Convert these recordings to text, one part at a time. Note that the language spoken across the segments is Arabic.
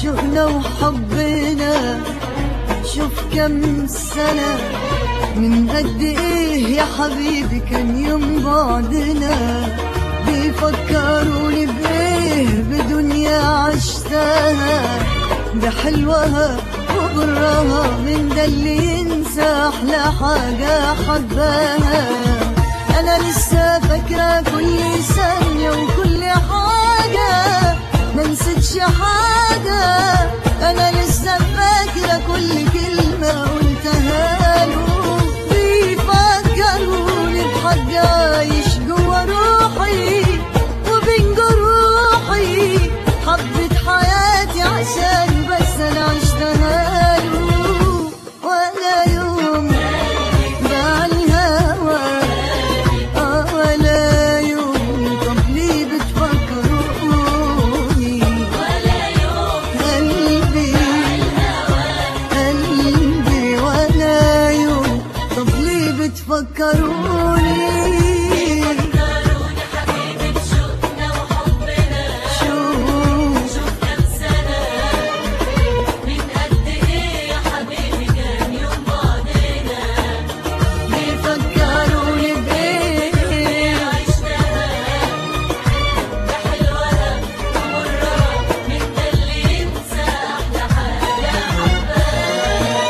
شوقنا وحبنا شوف كم سنة من قد ايه يا حبيبي كان يوم بعدنا. بيفكروني بايه بدنيا عشتها بحلوها وبرها من ده اللي ينسى احلى حاجة حباها. انا لسه فاكرة كل ثانية وكل حاجة ما نسيتش حاجة. انا لسه فاكرة كل كلمة قلتها له. بيفكروني بحاجة عايش جوا روحي وبين جروحي حبة حياتي عشان بس انا عشتها له. ولا يوم باع الهوى ولا يوم طب ليه بتفكروني قلبي ولا يوم طب ليه بتفكروني حبيبي بشوقنا وحبنا شوف كم سنة من قد ايه يا حبيبي كان يوم بعدنا. بيفكروني بايه عشتها بحلوها ومرها من ده اللي ينسى احلى حاجة حباها.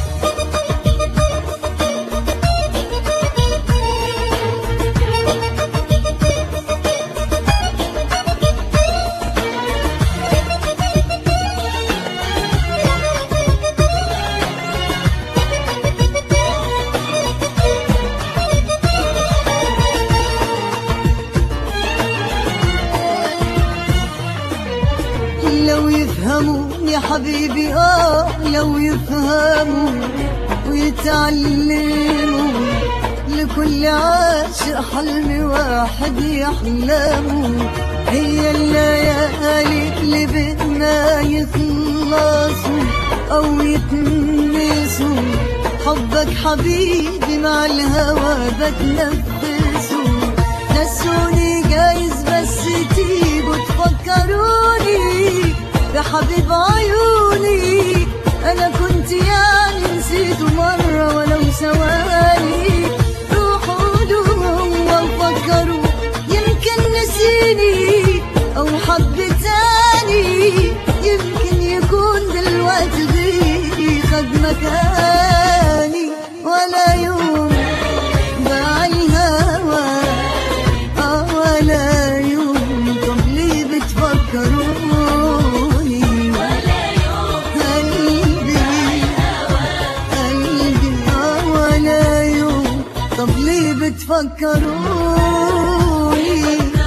لو يفهموا يا حبيبي لو يفهموا ويتعلموا لكل عاشق حلم واحد يحلموا. هي الليالي اللي بدنا يخلصوا أو يتنسوا حبك حبيبي مع الهوى بتنفسوا. نسوني جايز بس تيجوا تفكروني يا حبيب عيوني. أنا كنت يعني نسيته مرة ولو ثواني. روحوا لهم وفكروا يمكن نسيني أو حب تاني يمكن يكون دلوقتي غيري خد مكاني. ولا يوم باع الهوى ولا يوم طب ليه بتفكروني ولا يوم طب ليه بتفكروني